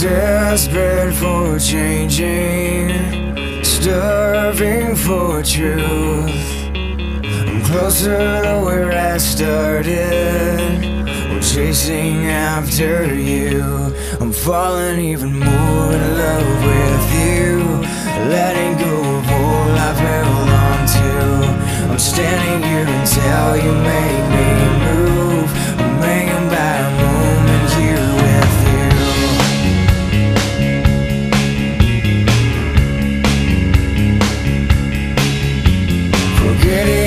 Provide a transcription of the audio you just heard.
Desperate for changing, starving for truth. I'm closer to where I started. I'm chasing after you. I'm falling even more in love with you. Letting go of all I've held on to. I'm standing here until you make me move. I'm hanging by a moment here with you. Forgetting